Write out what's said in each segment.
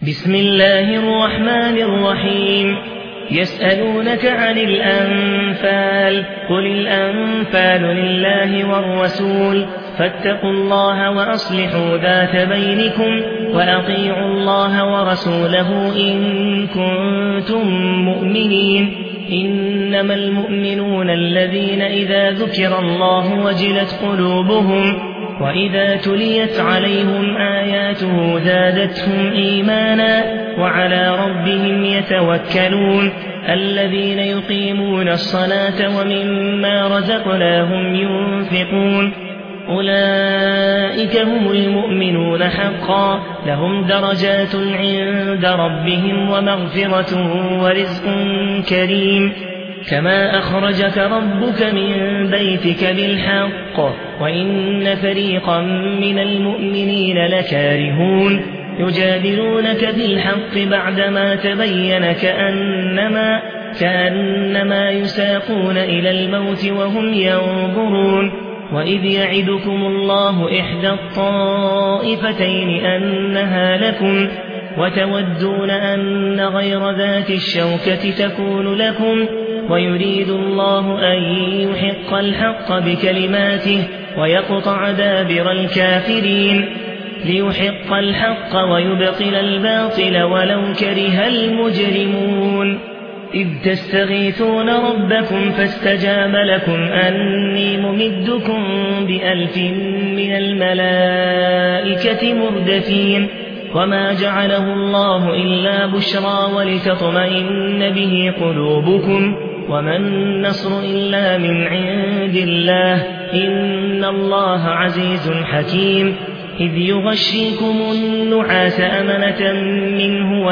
بسم الله الرحمن الرحيم. يسألونك عن الأنفال، قل الأنفال لله والرسول، فاتقوا الله وأصلحوا ذات بينكم، وأطيعوا الله ورسوله إن كنتم مؤمنين. إنما المؤمنون الذين إذا ذكر الله وجلت قلوبهم، وإذا تليت عليهم آياته زادتهم إيمانا، وعلى ربهم يتوكلون. الذين يقيمون الصلاة ومما رزقناهم ينفقون، أولئك هم المؤمنون حقا، لهم درجات عند ربهم ومغفرة ورزق كريم. كما أخرجك ربك من بيتك بالحق، وإن فريقا من المؤمنين لكارهون، يجادلونك بالحق بعدما تبين كأنما يساقون إلى الموت وهم ينظرون. وإذ يعدكم الله إحدى الطائفتين أنها لكم، وتودون أن غير ذات الشوكة تكون لكم، ويريد الله أن يحق الحق بكلماته ويقطع دابر الكافرين، ليحق الحق ويبطل الباطل ولو كره المجرمون. إذ تستغيثون ربكم فاستجاب لكم أني ممدكم ب1000 من الملائكة مردفين. وما جعله الله إلا بشرى ولتطمئن به قلوبكم، وما النصر إلا من عند الله، إن الله عزيز حكيم. إذ يغشيكم النعاس أمنة منه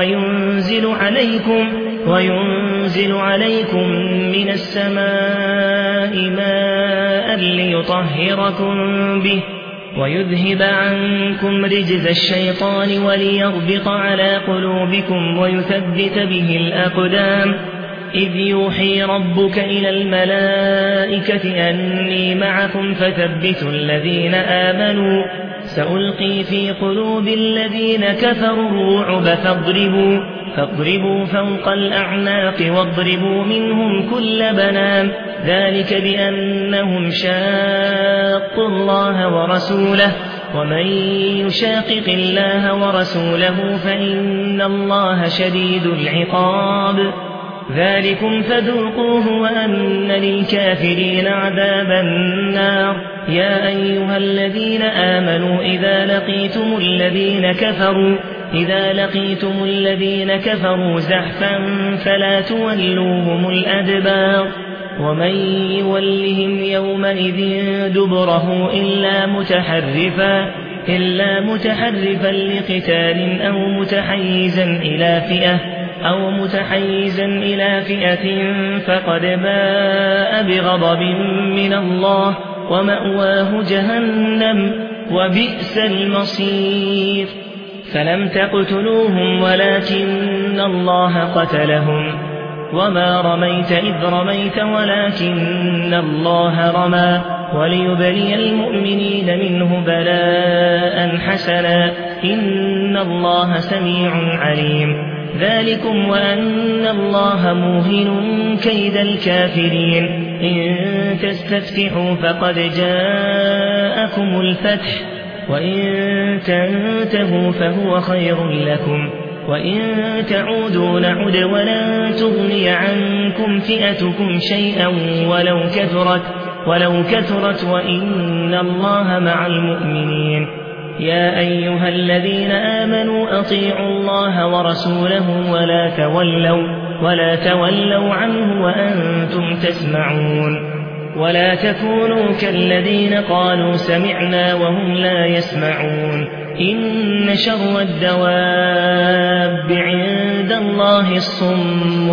وينزل عليكم من السماء ماء ليطهركم به، ويذهب عنكم رجز الشيطان وليربط على قلوبكم ويثبت به الأقدام. إذ يوحي ربك إلى الملائكة أني معكم فثبتوا الذين آمنوا، سألقي في قلوب الذين كفروا الرعب فاضربوا فوق الأعناق واضربوا منهم كل بنان، ذلك بأنهم شاقوا الله ورسوله، ومن يشاقق الله ورسوله فإن الله شديد العقاب. ذلكم فذوقوه وأن للكافرين عذاب النار. يا أيها الذين آمنوا إذا لقيتم الذين كفروا زحفا فلا تولوهم الأدبار، ومن يولهم يومئذ دبره إلا متحرفا لقتال أو متحيزا إلى فئة فقد باء بغضب من الله، ومأواه جهنم وبئس المصير. فلم تقتلوهم ولكن الله قتلهم، وما رميت إذ رميت ولكن الله رمى، وليبلي المؤمنين منه بلاء حسنا، إن الله سميع عليم. ذلكم وأن الله موهن كيد الكافرين. إن تستفتحوا فقد جاءكم الفتح، وإن تنتهوا فهو خير لكم، وإن تعودوا نعد ولن تغني عنكم فئتكم شيئا ولو كثرت وإن الله مع المؤمنين. يا أيها الذين آمنوا أطيعوا الله ورسوله ولا تولوا عنه وأنتم تسمعون. ولا تكونوا كالذين قالوا سمعنا وهم لا يسمعون. إن شر الدواب عند الله الصم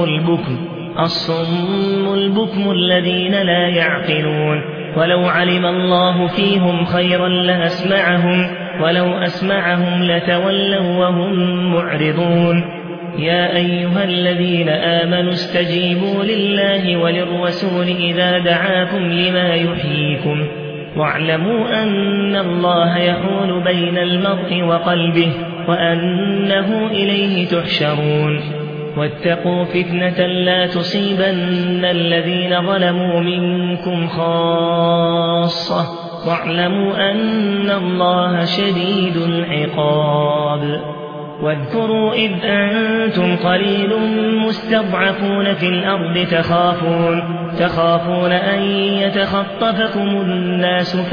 البكم الذين لا يعقلون. ولو علم الله فيهم خيرا لأسمعهم، ولو أسمعهم لتولوا وهم معرضون. يا أيها الذين آمنوا استجيبوا لله وللرسول إذا دعاكم لما يحييكم، واعلموا أن الله يحول بين المرء وقلبه، وأنه إليه تحشرون واتقوا فتنة لا تصيبن الذين ظلموا منكم خاصة واعلموا أن الله شديد العقاب واذكروا إذ أنتم قليل مستضعفون في الأرض تخافون أن يتخطفكم الناس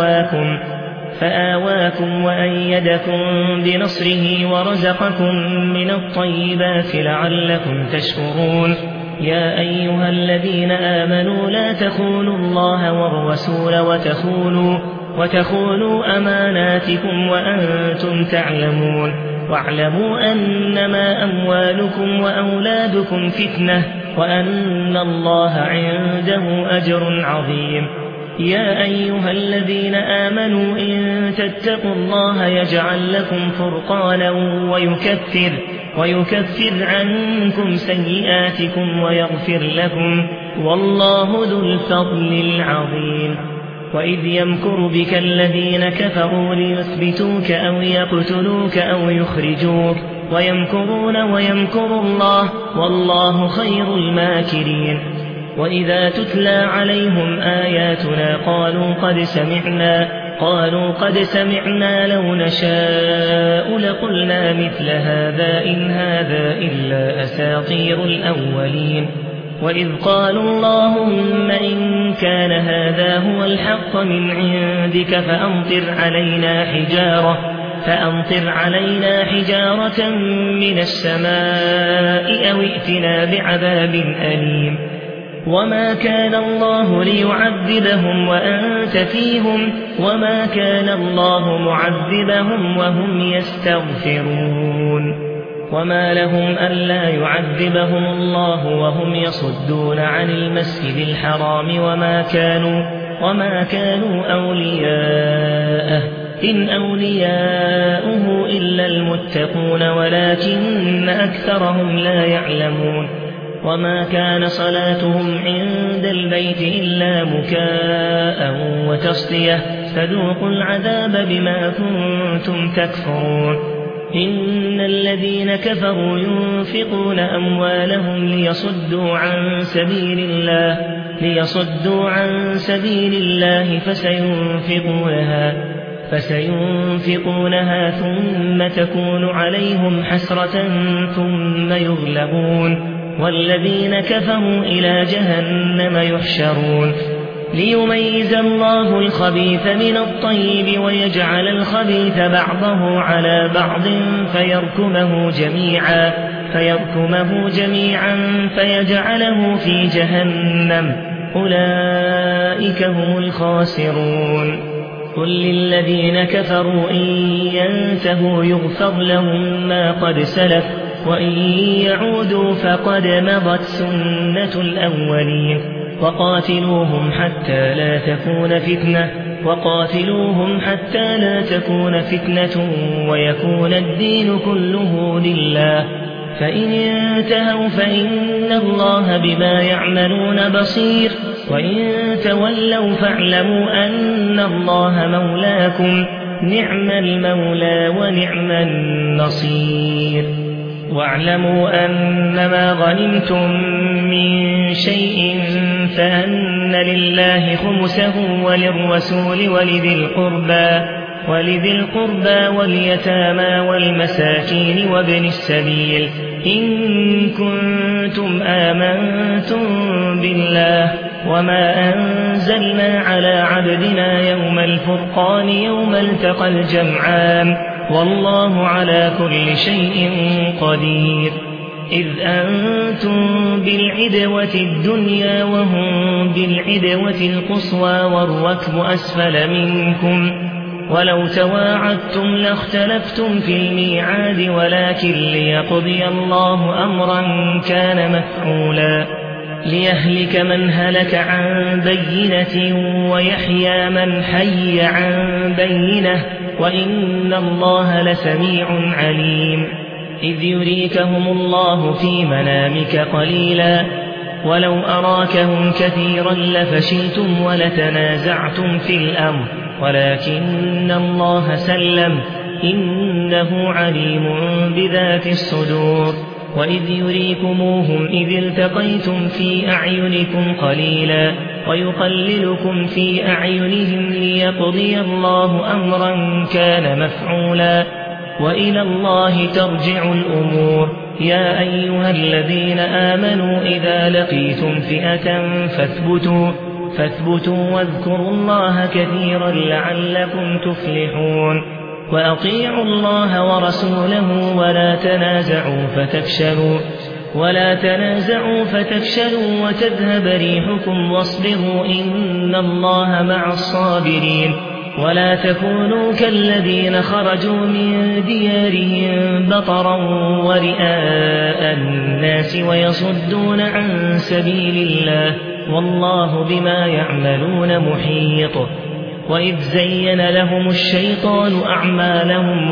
فآواكم وأيدكم بنصره ورزقكم من الطيبات لعلكم تشكرون يا أيها الذين آمنوا لا تخونوا الله والرسول وتخونوا أماناتكم وأنتم تعلمون واعلموا أنما أموالكم وأولادكم فتنة وأن الله عنده أجر عظيم يا أيها الذين آمنوا إن تتقوا الله يجعل لكم فرقانا ويكفر عنكم سيئاتكم ويغفر لكم والله ذو الفضل العظيم وإذ يمكر بك الذين كفروا ليثبتوك أو يقتلوك أو يخرجوك ويمكرون ويمكر الله والله خير الماكرين وإذا تتلى عليهم آياتنا قالوا قد سمعنا لو نشاء لقلنا مثل هذا إن هذا إلا أساطير الأولين وإذ قالوا اللهم إن كان هذا هو الحق من عندك فأمطر علينا حجارة من السماء أو ائتنا بعذاب أليم وما كان الله ليعذبهم وأنت فيهم وما كان الله معذبهم وهم يستغفرون وما لهم ألا يعذبهم الله وهم يصدون عن المسجد الحرام وما كانوا أولياءه إن أولياؤه إلا المتقون ولكن أكثرهم لا يعلمون وما كان صلاتهم عند البيت إلا مكاء وتصدية فذوقوا العذاب بما كنتم تكفرون إن الذين كفروا ينفقون أموالهم ليصدوا عن سبيل الله فسينفقونها ثم تكون عليهم حسرة ثم يغلبون والذين كفروا إلى جهنم يحشرون ليميز الله الخبيث من الطيب ويجعل الخبيث بعضه على بعض فيركمه جميعا فيجعله في جهنم أولئك هم الخاسرون قل للذين كفروا إن ينتهوا يغفر لهم ما قد سلف وإن يعودوا فقد مضت سنة الأولين وقاتلوهم حتى لا تكون فتنة ويكون الدين كله لله فإن انتهوا فإن الله بما يعملون بصير وإن تولوا فاعلموا أن الله مولاكم نعم المولى ونعم النصير واعلموا أنما غنمتم من شيء فأن لله خمسه وللرسول ولذي القربى واليتامى والمساكين وابن السبيل إن كنتم آمنتم بالله وما أنزلنا على عبدنا يوم الفرقان يوم التقى الجمعان والله على كل شيء قدير إذ أنتم بالعدوة الدنيا وهم بالعدوة القصوى والركب أسفل منكم ولو تواعدتم لاختلفتم في الميعاد ولكن ليقضي الله أمرا كان مفعولا ليهلك من هلك عن بينة ويحيى من حي عن بينة وإن الله لسميع عليم إذ يريكهم الله في منامك قليلا ولو أراكهم كثيرا لفشلتم ولتنازعتم في الأمر ولكن الله سلم إنه عليم بذات الصدور وإذ يريكموهم إذ التقيتم في أعينكم قليلا ويقللكم في أعينهم ليقضي الله أمرا كان مفعولا وإلى الله ترجع الأمور يا أيها الذين آمنوا إذا لقيتم فئة فاثبتوا واذكروا الله كثيرا لعلكم تفلحون وأطيعوا الله ورسوله ولا تنازعوا فتفشلوا وتذهب ريحكم واصبروا إن الله مع الصابرين ولا تكونوا كالذين خرجوا من ديارهم بطرا ورئاء الناس ويصدون عن سبيل الله والله بما يعملون محيط وإذ زين لهم الشيطان أعمالهم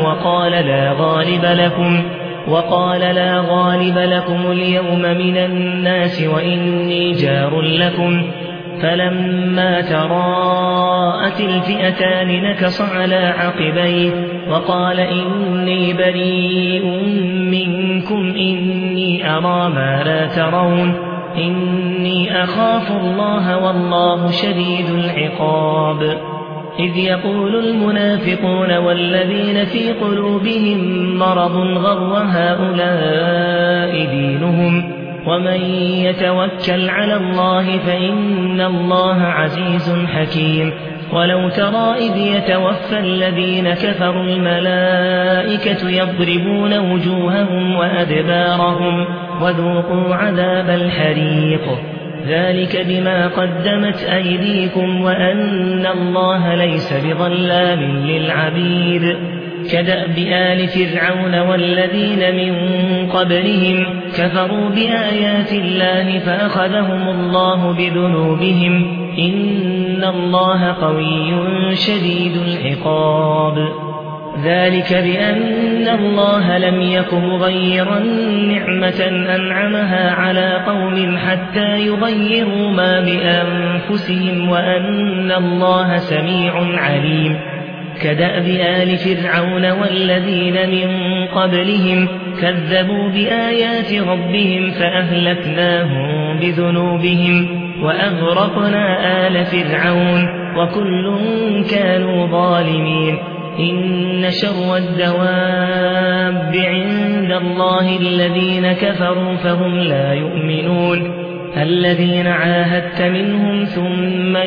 وقال لا غالب لكم اليوم من الناس وإني جار لكم فلما تراءت الفئتان نكص على عقبيه وقال إني بريء منكم إني أرى ما لا ترون إني أخاف الله والله شديد العقاب إذ يقول المنافقون والذين في قلوبهم مرض غر هؤلاء دينهم ومن يتوكل على الله فإن الله عزيز حكيم ولو ترى إذ يتوفى الذين كفروا الملائكة يضربون وجوههم وأدبارهم وذوقوا عذاب الحريق ذلك بما قدمت أيديكم وأن الله ليس بظلام للعبيد كدأب آل فرعون والذين من قبلهم كفروا بآيات الله فأخذهم الله بذنوبهم إن الله قوي شديد العقاب ذلك بأن الله لم يك مغيرا نعمة أنعمها على قوم حتى يغيروا ما بأنفسهم وأن الله سميع عليم كدأب آل فرعون والذين من قبلهم كذبوا بآيات ربهم فأهلكناهم بذنوبهم وأغرقنا آل فرعون وكل كانوا ظالمين إن شر الدواب عند الله الذين كفروا فهم لا يؤمنون الذين عاهدت منهم ثم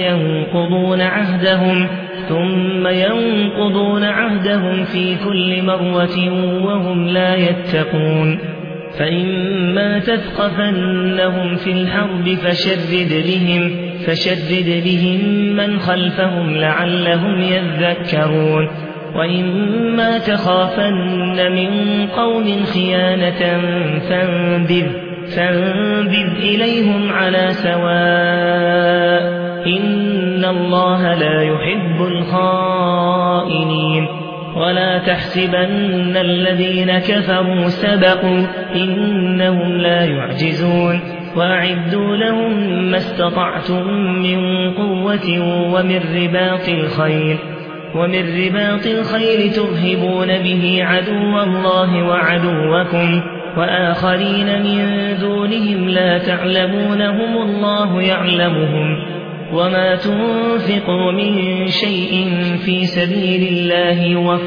ينقضون عهدهم في كل مرة وهم لا يتقون فإما تثقفنهم في الحرب فشرد بهم من خلفهم لعلهم يذكرون وإما تخافن من قوم خيانة فانبذ إليهم على سواء إن الله لا يحب الخائنين ولا تحسبن الذين كفروا سبقوا إنهم لا يعجزون وأعدوا لهم ما استطعتم من قوة ومن رباط الخيل ترهبون به عدو الله وعدوكم وآخرين من دونهم لا تعلمونهم الله يعلمهم وما تنفقوا من شيء في سبيل الله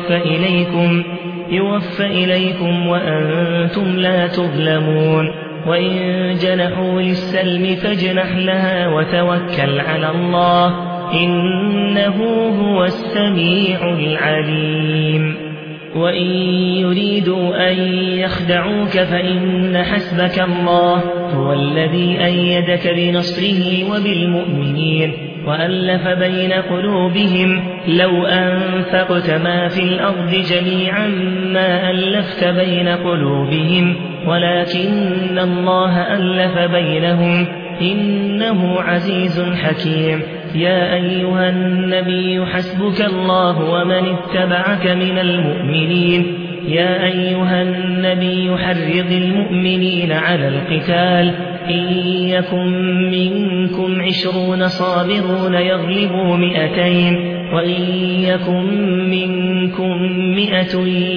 يوفى إليكم وأنتم لا تظلمون وإن جنحوا للسلم فاجنح لها وتوكل على الله إنه هو السميع العليم وإن يريدوا أن يخدعوك فإن حسبك الله هو الذي أيدك بنصره وبالمؤمنين وألف بين قلوبهم لو أنفقت ما في الأرض جميعا ما ألفت بين قلوبهم ولكن الله ألف بينهم إنه عزيز حكيم يا أيها النبي حسبك الله ومن اتبعك من المؤمنين يا أيها النبي حرض المؤمنين على القتال إن يكن منكم 20 صابرون يغلبوا 200 وإن يكن منكم 100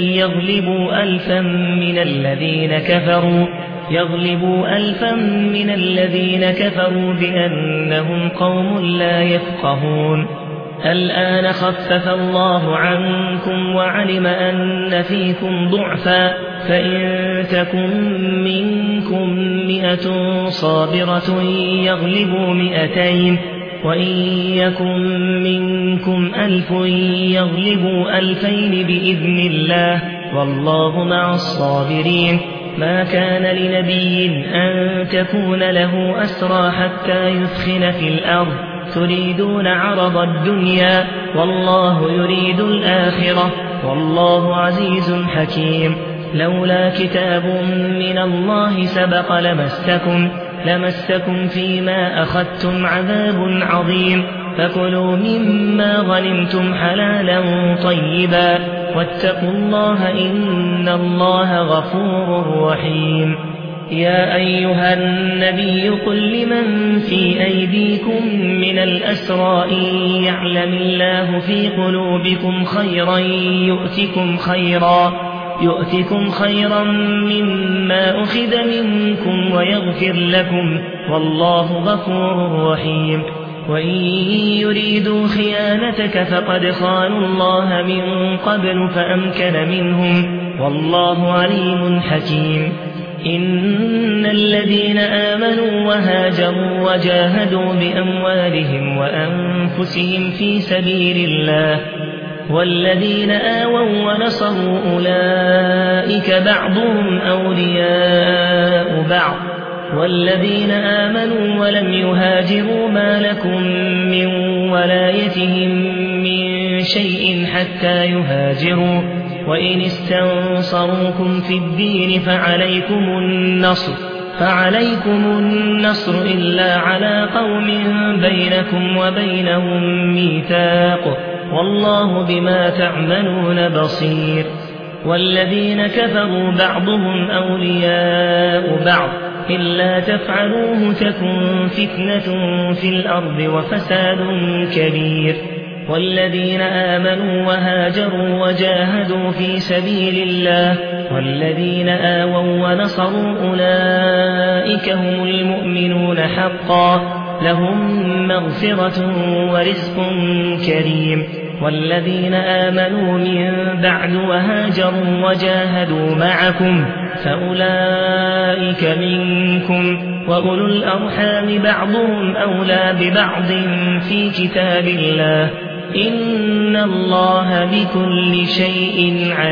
يغلبوا ألفا من الذين كفروا بأنهم قوم لا يفقهون. الآن خفف الله عنكم وعلم أن فيكم ضعفا فإن تكن منكم 100 صابرة يغلبوا 200 وإن يكن منكم 1000 يغلبوا 2000 بإذن الله والله مع الصابرين. ما كان لنبي أن تكون له أسرى حتى يثخن في الأرض تريدون عرض الدنيا والله يريد الآخرة والله عزيز حكيم. لولا كتاب من الله سبق لمسكم فيما أخذتم عذاب عظيم. فكلوا مما غنمتم حلالا طيبا واتقوا الله إن الله غفور رحيم. يا أيها النبي قل لمن في أيديكم من الأسرى إن يعلم الله في قلوبكم خيرا يؤتكم خيرا مما أخذ منكم ويغفر لكم والله غفور رحيم. وإن يريدوا خيانتك فقد خانوا الله من قبل فأمكن منهم والله عليم حكيم. إن الذين آمنوا وهاجروا وجاهدوا بأموالهم وأنفسهم في سبيل الله والذين آووا ونصروا أولئك بعضهم أولياء بعض والذين آمنوا ولم يهاجروا ما لكم من ولايتهم من شيء حتى يهاجروا وإن استنصروكم في الدين فعليكم النصر إلا على قوم بينكم وبينهم ميثاق والله بما تعملون بصير. والذين كفروا بعضهم أولياء بعض إلا تفعلوه تكن فتنة في الأرض وفساد كبير. والذين آمنوا وهاجروا وجاهدوا في سبيل الله والذين آووا ونصروا أولئك هم المؤمنون حقا لهم مغفرة ورزق كريم. والذين آمنوا من بعد وهاجروا وجاهدوا معكم فأولئك منكم وأولو الأرحام بعضهم أولى ببعض في كتاب الله إن الله بكل شيء عليم.